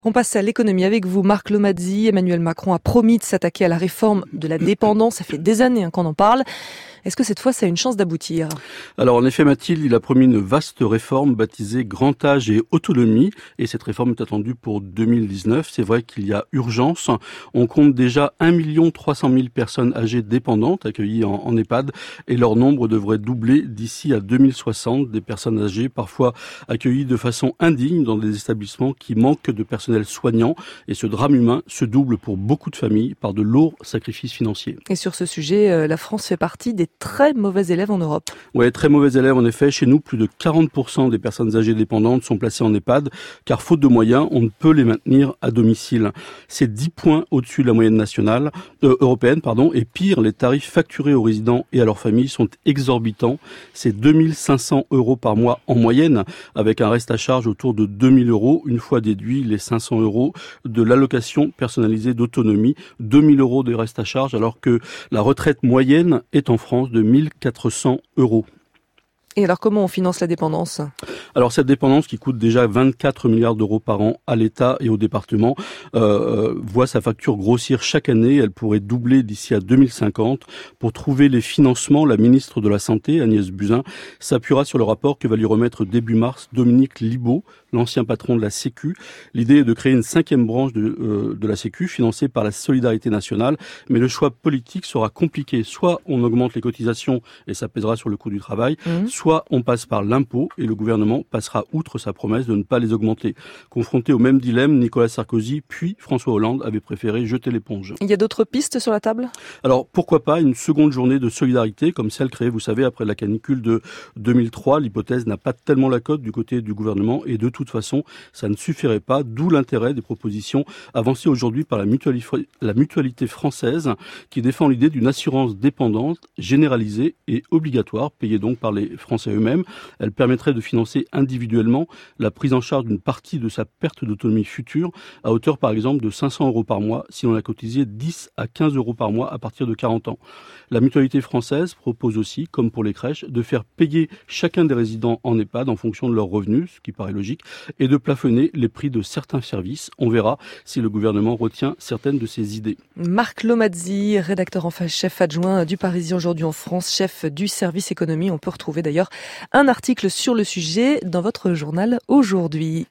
On passe à l'économie avec vous, Marc Lomazzi. Emmanuel Macron a promis de s'attaquer à la réforme de la dépendance. Ça fait des années qu'on en parle. Est-ce que cette fois, ça a une chance d'aboutir ? Alors en effet, Mathilde, il a promis une vaste réforme baptisée Grand Âge et Autonomie. Et cette réforme est attendue pour 2019. C'est vrai qu'il y a urgence. On compte déjà 1 300 000 personnes âgées dépendantes accueillies en EHPAD. Et leur nombre devrait doubler d'ici à 2060. Des personnes âgées parfois accueillies de façon indigne dans des établissements qui manquent de personnel soignant, et ce drame humain se double pour beaucoup de familles par de lourds sacrifices financiers. Et sur ce sujet, la France fait partie des très mauvais élèves en Europe. Oui, très mauvais élèves en effet. Chez nous, plus de 40% des personnes âgées dépendantes sont placées en EHPAD, car faute de moyens, on ne peut les maintenir à domicile. C'est 10 points au-dessus de la moyenne européenne, et pire, les tarifs facturés aux résidents et à leurs familles sont exorbitants. C'est 2 500 € par mois en moyenne, avec un reste à charge autour de 2 000 €, une fois déduit les 500 € de l'allocation personnalisée d'autonomie, 2 000 € de reste à charge, alors que la retraite moyenne est en France de 1 400 €. Et alors comment on finance la dépendance ? Alors cette dépendance qui coûte déjà 24 milliards d'euros par an à l'État et aux départements voit sa facture grossir chaque année. Elle pourrait doubler d'ici à 2050. Pour trouver les financements, la ministre de la Santé, Agnès Buzyn, s'appuiera sur le rapport que va lui remettre début mars Dominique Libault, l'ancien patron de la Sécu. L'idée est de créer une 5e branche de la Sécu financée par la solidarité nationale. Mais le choix politique sera compliqué. Soit on augmente les cotisations et ça pèsera sur le coût du travail, soit on passe par l'impôt et le gouvernement passera outre sa promesse de ne pas les augmenter. Confronté au même dilemme, Nicolas Sarkozy puis François Hollande avaient préféré jeter l'éponge. Il y a d'autres pistes sur la table ? Alors pourquoi pas une seconde journée de solidarité comme celle créée, vous savez, après la canicule de 2003. L'hypothèse n'a pas tellement la cote du côté du gouvernement et de toute façon, ça ne suffirait pas, d'où l'intérêt des propositions avancées aujourd'hui par la mutualité française qui défend l'idée d'une assurance dépendante généralisée et obligatoire, payée donc par les Français eux-mêmes. Elle permettrait de financer individuellement la prise en charge d'une partie de sa perte d'autonomie future à hauteur par exemple de 500 € par mois si on a cotisé 10 à 15 € par mois à partir de 40 ans. La mutualité française propose aussi, comme pour les crèches, de faire payer chacun des résidents en EHPAD en fonction de leurs revenus, ce qui paraît logique, et de plafonner les prix de certains services. On verra si le gouvernement retient certaines de ces idées. Marc Lomazzi, rédacteur en chef adjoint du Parisien aujourd'hui en France, chef du service économie. On peut retrouver d'ailleurs un article sur le sujet dans votre journal aujourd'hui.